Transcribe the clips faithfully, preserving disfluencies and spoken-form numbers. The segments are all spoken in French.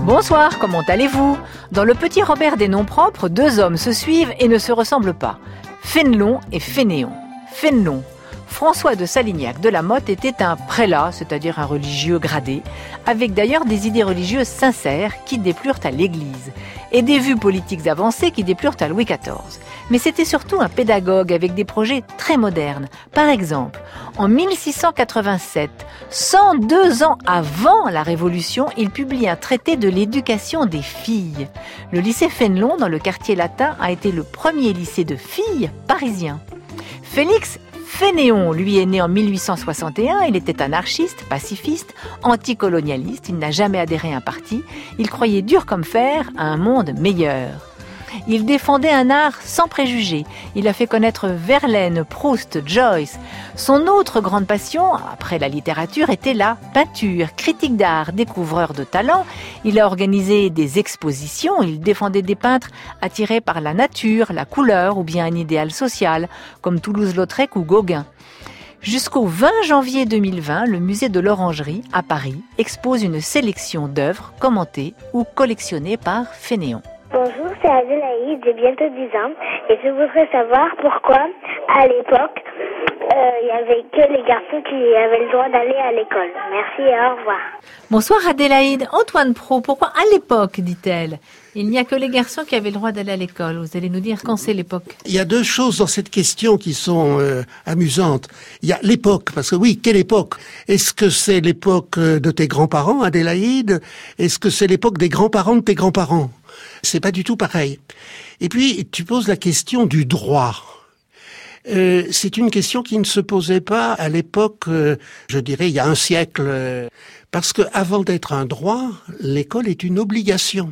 Bonsoir, comment allez-vous ? Dans le Petit Robert des noms propres, deux hommes se suivent et ne se ressemblent pas. Fénelon et Fénéon. Fénelon. François de Salignac de la Motte était un prélat, c'est-à-dire un religieux gradé, avec d'ailleurs des idées religieuses sincères qui déplurent à l'Église, et des vues politiques avancées qui déplurent à Louis quatorze. Mais c'était surtout un pédagogue avec des projets très modernes. Par exemple, en mille six cent quatre-vingt-sept, cent deux ans avant la Révolution, il publie un traité de l'éducation des filles. Le lycée Fénelon, dans le quartier latin, a été le premier lycée de filles parisien. Félix Fénéon, lui, est né en mille huit cent soixante et un, il était anarchiste, pacifiste, anticolonialiste, il n'a jamais adhéré à un parti, il croyait dur comme fer à un monde meilleur. Il défendait un art sans préjugés. Il a fait connaître Verlaine, Proust, Joyce. Son autre grande passion, après la littérature, était la peinture. Critique d'art, découvreur de talent, il a organisé des expositions. Il défendait des peintres attirés par la nature, la couleur ou bien un idéal social, comme Toulouse-Lautrec ou Gauguin. Jusqu'au vingt janvier deux mille vingt, le musée de l'Orangerie, à Paris, expose une sélection d'œuvres commentées ou collectionnées par Fénéon. Bonjour, c'est Adélaïde, j'ai bientôt dix ans et je voudrais savoir pourquoi, à l'époque, euh, il n'y avait que les garçons qui avaient le droit d'aller à l'école. Merci et au revoir. Bonsoir Adélaïde. Antoine Pro, pourquoi à l'époque, dit-elle ? Il n'y a que les garçons qui avaient le droit d'aller à l'école. Vous allez nous dire quand c'est l'époque. Il y a deux choses dans cette question qui sont euh, amusantes. Il y a l'époque, parce que oui, quelle époque ? Est-ce que c'est l'époque de tes grands-parents, Adélaïde ? Est-ce que c'est l'époque des grands-parents de tes grands-parents ? C'est pas du tout pareil. Et puis, tu poses la question du droit. Euh, c'est une question qui ne se posait pas à l'époque, euh, je dirais, il y a un siècle. Euh, parce que avant d'être un droit, l'école est une obligation.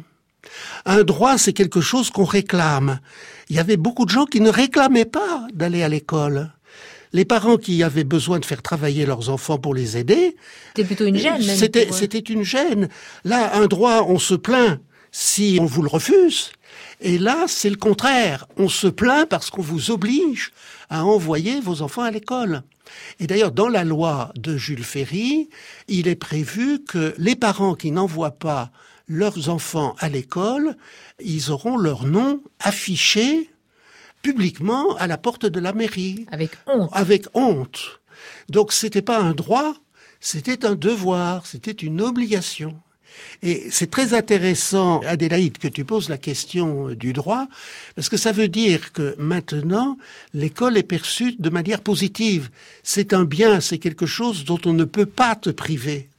Un droit, c'est quelque chose qu'on réclame. Il y avait beaucoup de gens qui ne réclamaient pas d'aller à l'école. Les parents qui avaient besoin de faire travailler leurs enfants pour les aider... C'était plutôt une gêne. Même c'était, pour... c'était une gêne. Là, un droit, on se plaint si on vous le refuse. Et là, c'est le contraire. On se plaint parce qu'on vous oblige à envoyer vos enfants à l'école. Et d'ailleurs, dans la loi de Jules Ferry, il est prévu que les parents qui n'envoient pas leurs enfants à l'école, ils auront leur nom affiché publiquement à la porte de la mairie. Avec honte. Avec honte. Donc, c'était pas un droit, c'était un devoir, c'était une obligation. Et c'est très intéressant, Adélaïde, que tu poses la question du droit, parce que ça veut dire que maintenant, l'école est perçue de manière positive. C'est un bien, c'est quelque chose dont on ne peut pas te priver.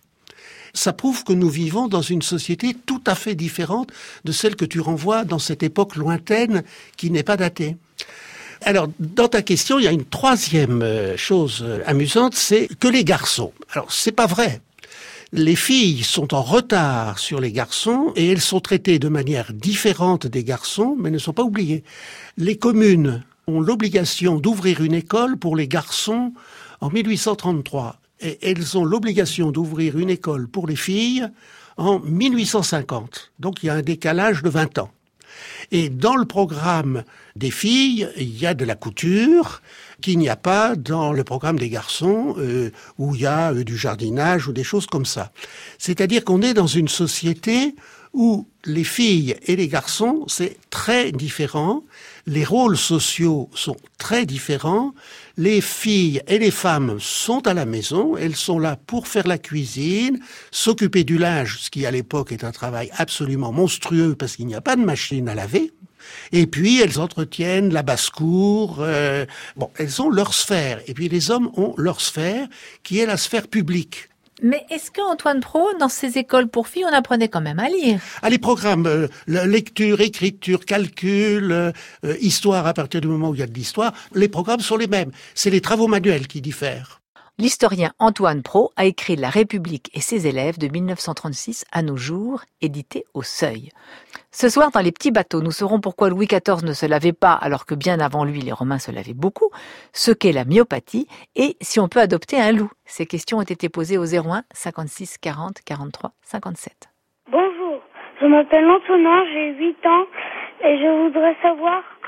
Ça prouve que nous vivons dans une société tout à fait différente de celle que tu renvoies dans cette époque lointaine qui n'est pas datée. Alors, dans ta question, il y a une troisième chose amusante, c'est que les garçons. Alors, c'est pas vrai. Les filles sont en retard sur les garçons et elles sont traitées de manière différente des garçons, mais ne sont pas oubliées. Les communes ont l'obligation d'ouvrir une école pour les garçons en mille huit cent trente-trois et elles ont l'obligation d'ouvrir une école pour les filles en mille huit cent cinquante. Donc il y a un décalage de vingt ans. Et dans le programme des filles, il y a de la couture qu'il n'y a pas dans le programme des garçons, euh, où il y a euh, du jardinage ou des choses comme ça. C'est-à-dire qu'on est dans une société où les filles et les garçons, c'est très différent. Les rôles sociaux sont très différents. Les filles et les femmes sont à la maison. Elles sont là pour faire la cuisine, s'occuper du linge, ce qui à l'époque est un travail absolument monstrueux parce qu'il n'y a pas de machine à laver. Et puis, elles entretiennent la basse-cour. Euh, bon, elles ont leur sphère. Et puis, les hommes ont leur sphère, qui est la sphère publique. Mais est-ce qu'Antoine Pro, dans ces écoles pour filles, on apprenait quand même à lire ? Ah, les programmes, euh, lecture, écriture, calcul, euh, histoire, à partir du moment où il y a de l'histoire, les programmes sont les mêmes. C'est les travaux manuels qui diffèrent. L'historien Antoine Pro a écrit La République et ses élèves de mille neuf cent trente-six à nos jours, édité au Seuil. Ce soir, dans Les Petits Bateaux, nous saurons pourquoi Louis quatorze ne se lavait pas alors que bien avant lui, les Romains se lavaient beaucoup, ce qu'est la myopathie et si on peut adopter un loup. Ces questions ont été posées au zéro un cinquante-six quarante quarante-trois cinquante-sept. Bonjour, je m'appelle Antonin, j'ai huit ans et je voudrais savoir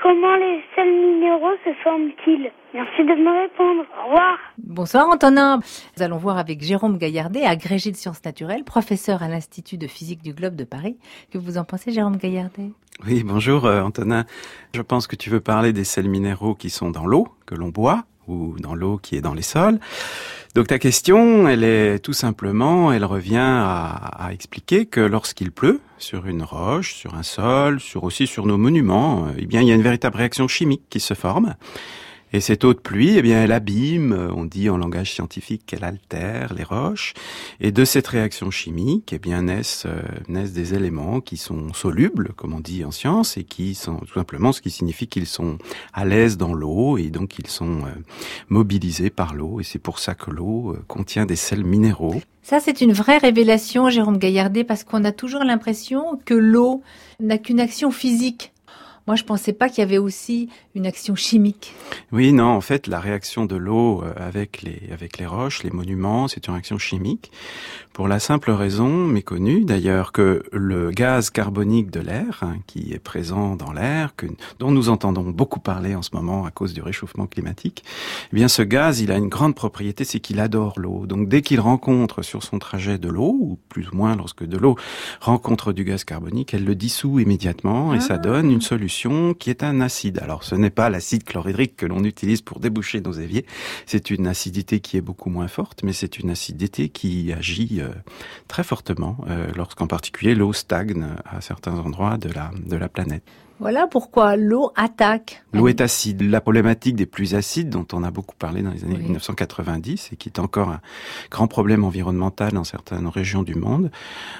Comment les sels minéraux se forment-ils? Merci de me répondre. Au revoir. Bonsoir Antonin. Nous allons voir avec Jérôme Gaillardet, agrégé de sciences naturelles, professeur à l'Institut de physique du Globe de Paris. Que vous en pensez, Jérôme Gaillardet? Oui, bonjour euh, Antonin. Je pense que tu veux parler des sels minéraux qui sont dans l'eau, que l'on boit, ou dans l'eau qui est dans les sols. Donc ta question, elle est tout simplement, elle revient à, à expliquer que lorsqu'il pleut sur une roche, sur un sol, sur aussi sur nos monuments, eh bien il y a une véritable réaction chimique qui se forme. Et cette eau de pluie, eh bien, elle abîme, on dit en langage scientifique qu'elle altère les roches. Et de cette réaction chimique, eh bien, naissent, euh, naissent des éléments qui sont solubles, comme on dit en science, et qui sont tout simplement ce qui signifie qu'ils sont à l'aise dans l'eau, et donc ils sont euh, mobilisés par l'eau. Et c'est pour ça que l'eau euh, contient des sels minéraux. Ça, c'est une vraie révélation, Jérôme Gaillardet, parce qu'on a toujours l'impression que l'eau n'a qu'une action physique. Moi, je pensais pas qu'il y avait aussi une action chimique. Oui, non, en fait, la réaction de l'eau avec les, avec les roches, les monuments, c'est une réaction chimique. Pour la simple raison, méconnue d'ailleurs, que le gaz carbonique de l'air, hein, qui est présent dans l'air, que, dont nous entendons beaucoup parler en ce moment à cause du réchauffement climatique, eh bien, ce gaz, il a une grande propriété, c'est qu'il adore l'eau. Donc, dès qu'il rencontre sur son trajet de l'eau, ou plus ou moins lorsque de l'eau rencontre du gaz carbonique, elle le dissout immédiatement et ah. ça donne une solution qui est un acide. Alors, ce n'est pas l'acide chlorhydrique que l'on utilise pour déboucher nos éviers. C'est une acidité qui est beaucoup moins forte, mais c'est une acidité qui agit euh, très fortement euh, lorsqu'en particulier l'eau stagne à certains endroits de la, de la planète. Voilà pourquoi l'eau attaque. L'eau est acide. La problématique des pluies acides, dont on a beaucoup parlé dans les années oui. dix-neuf cent quatre-vingt-dix, et qui est encore un grand problème environnemental dans certaines régions du monde,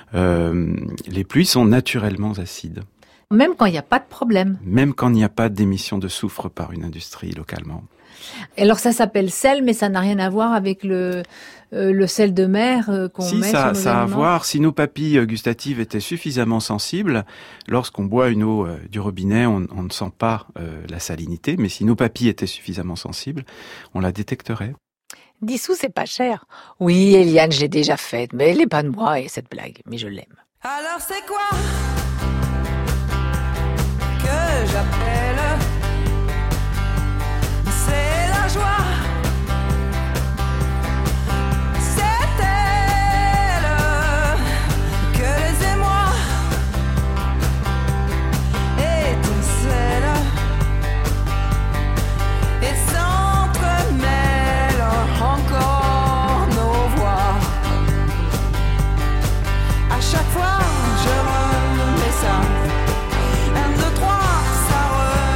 euh, les pluies sont naturellement acides. Même quand il n'y a pas de problème. Même quand il n'y a pas d'émission de soufre par une industrie localement. Et alors ça s'appelle sel, mais ça n'a rien à voir avec le, euh, le sel de mer euh, qu'on si, met ça, sur nos ça a à aliments. voir. Si nos papilles gustatives étaient suffisamment sensibles, lorsqu'on boit une eau euh, du robinet, on, on ne sent pas euh, la salinité. Mais si nos papilles étaient suffisamment sensibles, on la détecterait. dix sous, c'est pas cher. Oui, Eliane, je l'ai déjà faite, mais elle n'est pas de moi, et cette blague, mais je l'aime. Alors c'est quoi que j'appelle? C'est la joie, c'est elle que les émois étincellent et s'entremêlent encore nos voix. À chaque fois je remets ça, un, deux, trois, ça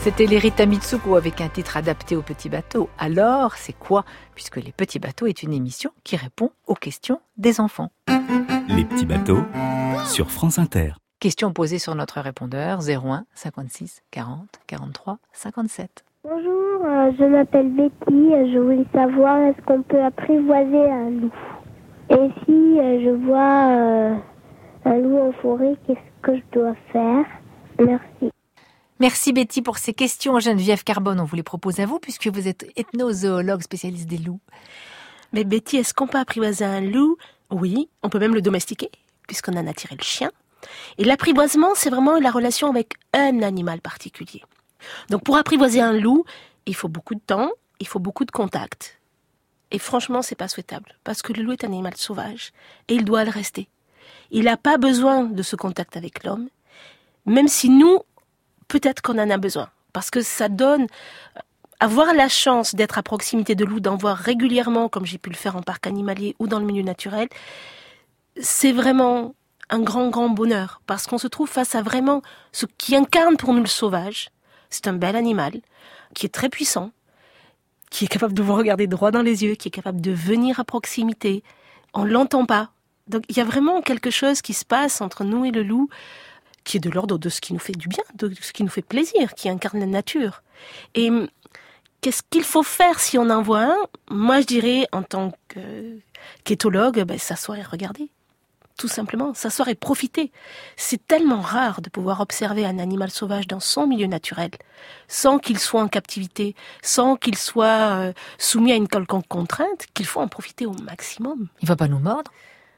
C'était l'Erita Mitsuko avec un titre adapté aux petits bateaux. Alors, c'est quoi? Puisque Les Petits Bateaux est une émission qui répond aux questions des enfants. Les petits bateaux sur France Inter. Question posée sur notre répondeur zéro un cinquante-six quarante quarante-trois cinquante-sept. Bonjour, euh, je m'appelle Betty. euh, Je voulais savoir, est-ce qu'on peut apprivoiser un loup? Et si euh, je vois euh, un loup en forêt, qu'est-ce que je dois faire? Merci. Merci Betty pour ces questions. Geneviève Carbone, on vous les propose à vous puisque vous êtes ethnozoologue spécialiste des loups. Mais Betty, est-ce qu'on peut apprivoiser un loup? Oui, on peut même le domestiquer, puisqu'on en a tiré le chien. Et l'apprivoisement, c'est vraiment la relation avec un animal particulier. Donc pour apprivoiser un loup, il faut beaucoup de temps, il faut beaucoup de contact. Et franchement, c'est pas souhaitable, parce que le loup est un animal sauvage, et il doit le rester. Il n'a pas besoin de ce contact avec l'homme, même si nous, peut-être qu'on en a besoin, parce que ça donne... Avoir la chance d'être à proximité de loups, d'en voir régulièrement, comme j'ai pu le faire en parc animalier ou dans le milieu naturel, c'est vraiment un grand, grand bonheur, parce qu'on se trouve face à vraiment ce qui incarne pour nous le sauvage. C'est un bel animal, qui est très puissant, qui est capable de vous regarder droit dans les yeux, qui est capable de venir à proximité. On l'entend pas. Donc il y a vraiment quelque chose qui se passe entre nous et le loup, qui est de l'ordre de ce qui nous fait du bien, de ce qui nous fait plaisir, qui incarne la nature. Et qu'est-ce qu'il faut faire si on en voit un? Moi, je dirais, en tant que, qu'éthologue, ben, s'asseoir et regarder. Tout simplement, s'asseoir et profiter. C'est tellement rare de pouvoir observer un animal sauvage dans son milieu naturel, sans qu'il soit en captivité, sans qu'il soit euh, soumis à une quelconque contrainte, qu'il faut en profiter au maximum. Il va pas nous mordre?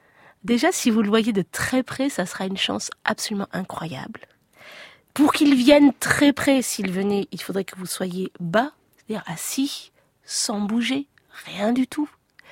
Déjà, si vous le voyez de très près, ça sera une chance absolument incroyable. Pour qu'il vienne très près, s'il venait, il faudrait que vous soyez bas, c'est-à-dire assis, sans bouger, rien du tout.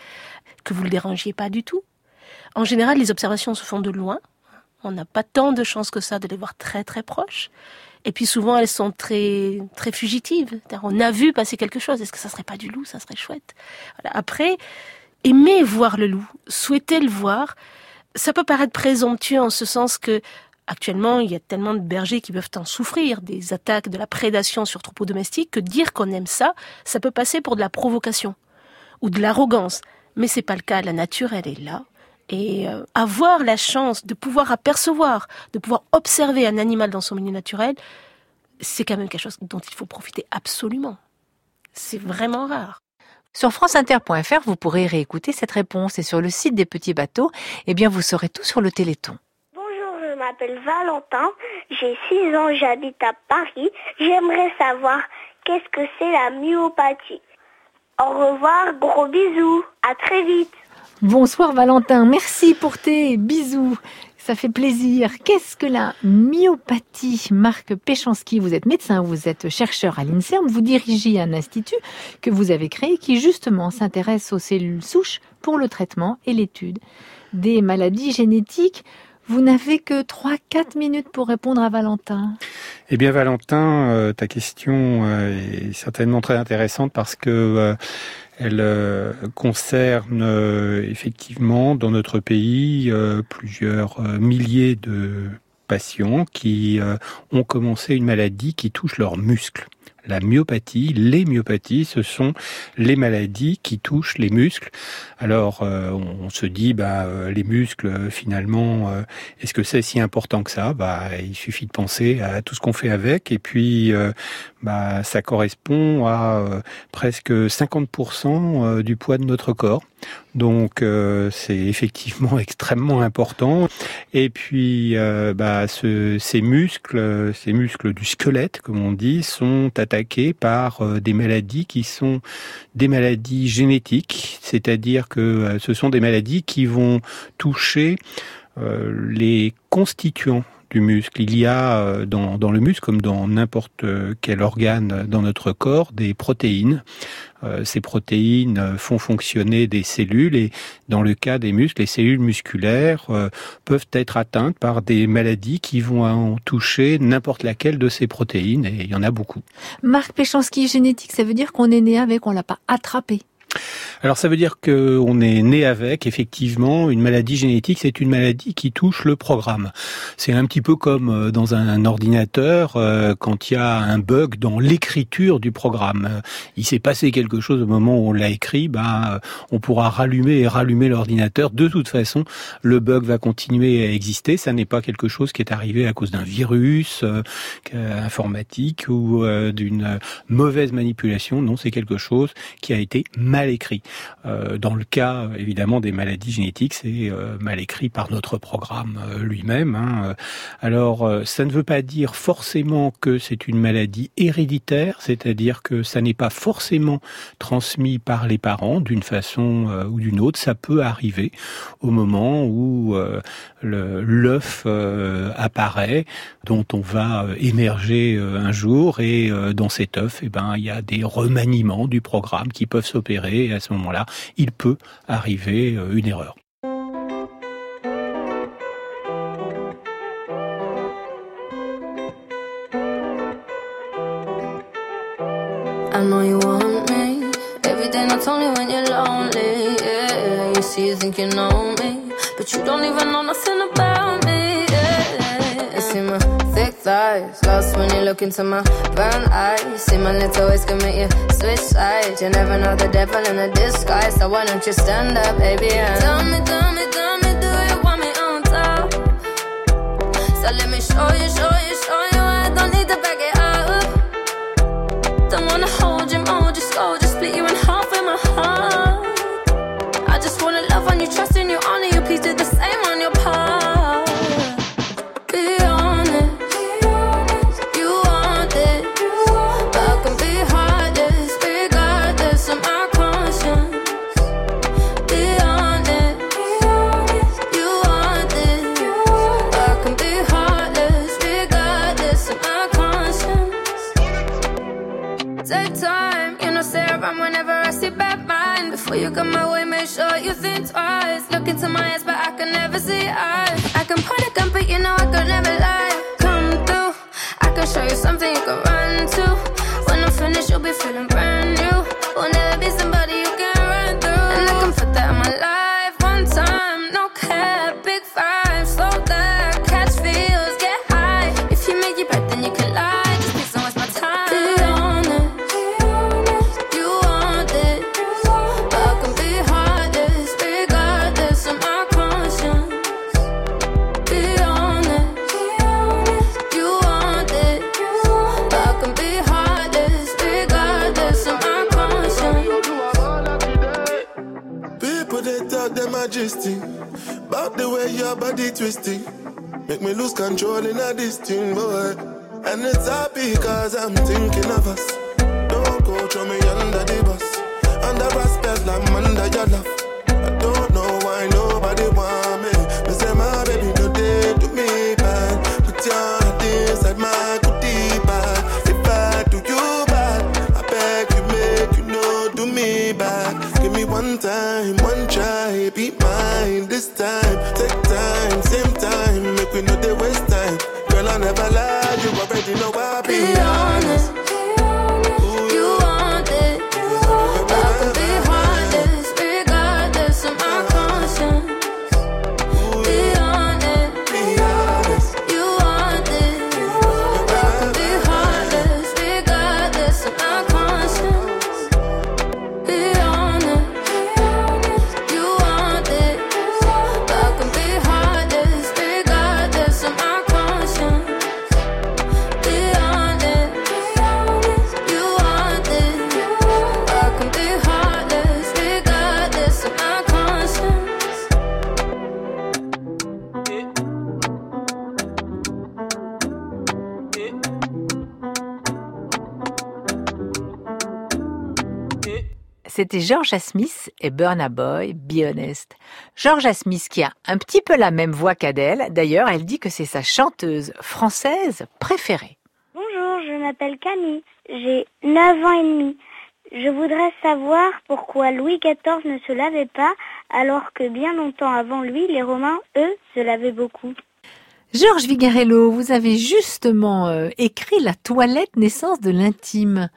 Que vous ne le dérangiez pas du tout. En général, les observations se font de loin. On n'a pas tant de chances que ça de les voir très très proches. Et puis souvent, elles sont très très fugitives. C'est-à-dire, on a vu passer quelque chose. Est-ce que ça serait pas du loup? Ça serait chouette. Voilà. Après, aimer voir le loup, souhaiter le voir, ça peut paraître présomptueux en ce sens que actuellement, il y a tellement de bergers qui peuvent en souffrir, des attaques, de la prédation sur troupeaux domestiques, que dire qu'on aime ça, ça peut passer pour de la provocation ou de l'arrogance. Mais c'est pas le cas. La nature, elle est là. Et euh, avoir la chance de pouvoir apercevoir, de pouvoir observer un animal dans son milieu naturel, c'est quand même quelque chose dont il faut profiter absolument. C'est vraiment rare. Sur franceinter point f r, vous pourrez réécouter cette réponse et sur le site des Petits Bateaux, eh bien vous saurez tout sur le Téléthon. Bonjour, je m'appelle Valentin, j'ai six ans, j'habite à Paris. J'aimerais savoir qu'est-ce que c'est la myopathie. Au revoir, gros bisous, à très vite. Bonsoir Valentin, merci pour tes bisous. Ça fait plaisir. Qu'est-ce que la myopathie? Marc Péchanski, vous êtes médecin, vous êtes chercheur à l'INSERM, vous dirigez un institut que vous avez créé qui justement s'intéresse aux cellules souches pour le traitement et l'étude des maladies génétiques. Vous n'avez que trois à quatre minutes pour répondre à Valentin. Eh bien Valentin, euh, ta question euh, est certainement très intéressante parce que euh, elle euh, concerne euh, effectivement dans notre pays euh, plusieurs euh, milliers de patients qui euh, ont commencé une maladie qui touche leurs muscles. La myopathie, les myopathies, ce sont les maladies qui touchent les muscles. Alors, euh, on, on se dit, bah, euh, les muscles, euh, finalement, euh, est-ce que c'est si important que ça? Bah, il suffit de penser à tout ce qu'on fait avec, et puis, euh, bah, ça correspond à euh, presque cinquante pour cent du poids de notre corps. Donc, euh, c'est effectivement extrêmement important. Et puis, euh, bah, ce, ces muscles, ces muscles du squelette, comme on dit, sont attaqués par euh, des maladies qui sont des maladies génétiques, c'est-à-dire que euh, ce sont des maladies qui vont toucher euh, les constituants du muscle. Il y a euh, dans, dans le muscle, comme dans n'importe quel organe dans notre corps, des protéines. Euh, ces protéines font fonctionner des cellules et dans le cas des muscles, les cellules musculaires euh, peuvent être atteintes par des maladies qui vont en toucher n'importe laquelle de ces protéines et il y en a beaucoup. Marc Péchanski, génétique, ça veut dire qu'on est né avec, on l'a pas attrapé. Alors ça veut dire qu'on est né avec, effectivement, une maladie génétique, c'est une maladie qui touche le programme. C'est un petit peu comme dans un ordinateur, euh, quand il y a un bug dans l'écriture du programme. Il s'est passé quelque chose au moment où on l'a écrit, ben, on pourra rallumer et rallumer l'ordinateur. De toute façon, le bug va continuer à exister. Ça n'est pas quelque chose qui est arrivé à cause d'un virus euh, informatique ou euh, d'une mauvaise manipulation. Non, c'est quelque chose qui a été mal écrit. Euh, dans le cas, évidemment, des maladies génétiques, c'est euh, mal écrit par notre programme euh, lui-même. Hein. Alors, euh, ça ne veut pas dire forcément que c'est une maladie héréditaire, c'est-à-dire que ça n'est pas forcément transmis par les parents d'une façon euh, ou d'une autre. Ça peut arriver au moment où euh, le, l'œuf euh, apparaît, dont on va émerger euh, un jour, et euh, dans cet œuf, eh ben, il y a des remaniements du programme qui peuvent s'opérer. Et à ce moment-là, il peut arriver une erreur. I know you want me every day, not only when you're lonely. Yeah, you see, you think you know me, but you don't even know nothing about me. Yeah, you see my thick thighs, lost when you look into my brown eyes. See my little ways can make you switch sides. You never know the devil in a disguise, so why don't you stand up, baby? And tell me, tell me, tell me, do you want me on top? So let me show you, show you, show you. I don't need to back it up. Don't wanna hold you, mold you, scold you, split you in half with my heart. I just wanna love on you, trust in you, honor you. Please do the same on your part. Be honest. Before you come my way, make sure you think twice. Look into my eyes, but I can never see eyes. I can point a gun, but you know I could never lie. Come through, I can show you something you can run to. When I'm finished, you'll be feeling brand new. Will never be somebody you can run through. And I can put that in my life one time. No cap, big five, slow that, catch feels, get high. If you make your bet, then you can lie. Just please don't waste my time. Be honest. About the way your body twisting, make me lose control in a this thing, boy. And it's happy cause I'm thinking of us. Don't go throw me under the bus, under respect like under your love. I don't know why nobody want me. They say my baby no day to me bad. Put your heart inside my goodie bag. If I do you bad, I beg you make you know do me bad. Give me one time, one try, be mine this time. Take time, same time, make we know they waste time. Girl, I never lied, you already know I be, be honest. Ooh, you want it, but I can be heartless, regardless of my conscience. Be honest, be honest. You want it, but I can be heartless, regardless of my conscience. Be honest. You want it, but I can be heartless, regardless of my conscience. Be honest. You want it, but I can be heartless, regardless of my conscience. C'était Georgia Smith et Burna Boy, Be Honest. Georgia Smith qui a un petit peu la même voix qu'Adèle. D'ailleurs, elle dit que c'est sa chanteuse française préférée. Bonjour, je m'appelle Camille. J'ai neuf ans et demi. Je voudrais savoir pourquoi Louis quatorze ne se lavait pas, alors que bien longtemps avant lui, les Romains, eux, se lavaient beaucoup. Georges Vigarello, vous avez justement euh, écrit La toilette naissance de l'intime.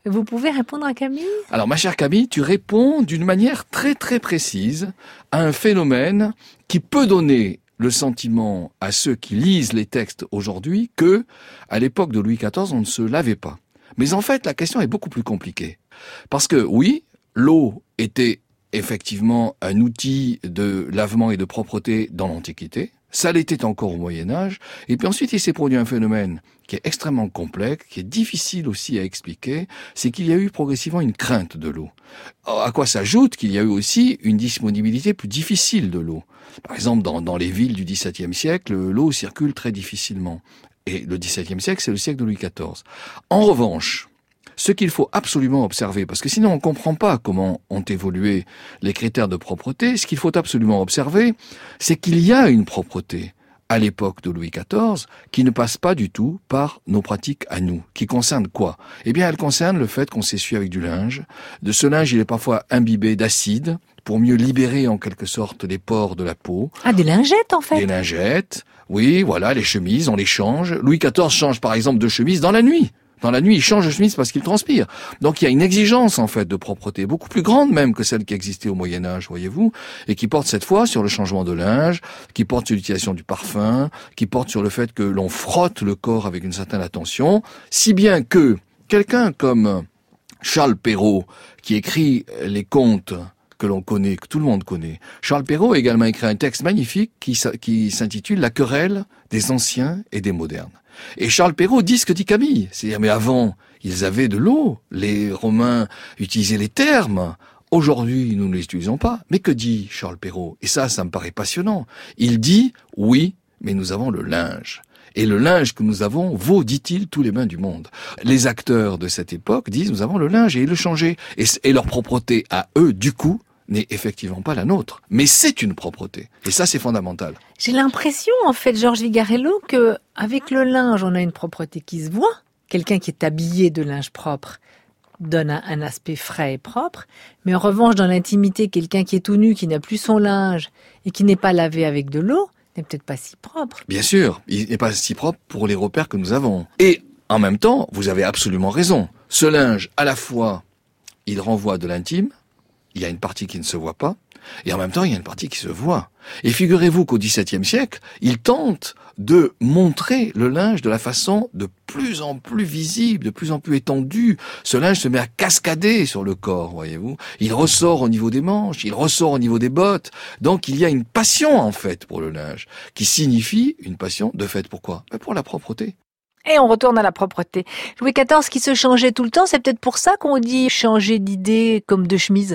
Vous pouvez répondre à Camille ? Alors, ma chère Camille, tu réponds d'une manière très très précise à un phénomène qui peut donner le sentiment à ceux qui lisent les textes aujourd'hui que, à l'époque de Louis quatorze, on ne se lavait pas. Mais en fait, la question est beaucoup plus compliquée. Parce que, oui, l'eau était effectivement un outil de lavement et de propreté dans l'Antiquité. Ça l'était encore au Moyen-Âge. Et puis ensuite, il s'est produit un phénomène qui est extrêmement complexe, qui est difficile aussi à expliquer, c'est qu'il y a eu progressivement une crainte de l'eau. À quoi s'ajoute qu'il y a eu aussi une disponibilité plus difficile de l'eau. Par exemple, dans, dans les villes du dix-septième siècle, l'eau circule très difficilement. Et le dix-septième siècle, c'est le siècle de Louis quatorze. En revanche, ce qu'il faut absolument observer, parce que sinon on ne comprend pas comment ont évolué les critères de propreté, ce qu'il faut absolument observer, c'est qu'il y a une propreté à l'époque de Louis quatorze qui ne passe pas du tout par nos pratiques à nous. Qui concerne quoi ? Eh bien, elle concerne le fait qu'on s'essuie avec du linge. De ce linge, il est parfois imbibé d'acide pour mieux libérer en quelque sorte les pores de la peau. Ah, des lingettes en fait. Des lingettes, oui, voilà, les chemises, on les change. Louis quatorze change par exemple de chemise dans la nuit. Dans la nuit, il change de chemise parce qu'il transpire. Donc il y a une exigence en fait de propreté, beaucoup plus grande même que celle qui existait au Moyen-Âge, voyez-vous, et qui porte cette fois sur le changement de linge, qui porte sur l'utilisation du parfum, qui porte sur le fait que l'on frotte le corps avec une certaine attention, si bien que quelqu'un comme Charles Perrault, qui écrit les contes que l'on connaît, que tout le monde connaît. Charles Perrault a également écrit un texte magnifique qui, qui s'intitule « La querelle des anciens et des modernes ». Et Charles Perrault dit ce que dit Camille. C'est-à-dire, mais avant, ils avaient de l'eau. Les Romains utilisaient les thermes. Aujourd'hui, nous ne les utilisons pas. Mais que dit Charles Perrault ? Et ça, ça me paraît passionnant. Il dit, oui, mais nous avons le linge. Et le linge que nous avons vaut, dit-il, tous les bains du monde. Les acteurs de cette époque disent, nous avons le linge et ils le changeaient. Et, et leur propreté à eux, du coup, n'est effectivement pas la nôtre. Mais c'est une propreté. Et ça, c'est fondamental. J'ai l'impression, en fait, Georges Vigarello, que avec le linge, on a une propreté qui se voit. Quelqu'un qui est habillé de linge propre donne un, un aspect frais et propre. Mais en revanche, dans l'intimité, quelqu'un qui est tout nu, qui n'a plus son linge et qui n'est pas lavé avec de l'eau, n'est peut-être pas si propre. Bien sûr, il n'est pas si propre pour les repères que nous avons. Et en même temps, vous avez absolument raison. Ce linge, à la fois, il renvoie de l'intime, il y a une partie qui ne se voit pas, et en même temps, il y a une partie qui se voit. Et figurez-vous qu'au dix-septième siècle, il tente de montrer le linge de la façon de plus en plus visible, de plus en plus étendue. Ce linge se met à cascader sur le corps, voyez-vous. Il ressort au niveau des manches, il ressort au niveau des bottes. Donc, il y a une passion, en fait, pour le linge, qui signifie une passion de fait. Pourquoi ? Ben pour la propreté. Et on retourne à la propreté. Louis quatorze qui se changeait tout le temps, c'est peut-être pour ça qu'on dit changer d'idée comme de chemise.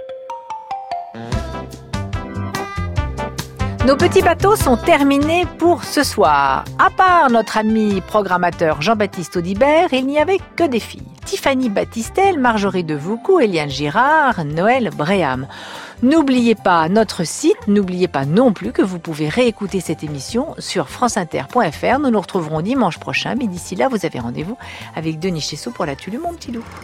Nos petits bateaux sont terminés pour ce soir. À part notre ami programmateur Jean-Baptiste Audibert, il n'y avait que des filles. Tiffany Battistel, Marjorie Devoucou, Eliane Girard, Noël Bréham. N'oubliez pas notre site, n'oubliez pas non plus que vous pouvez réécouter cette émission sur franceinter point f r. Nous nous retrouverons dimanche prochain, mais d'ici là, vous avez rendez-vous avec Denis Chessot pour la Tulu, mon petit loup.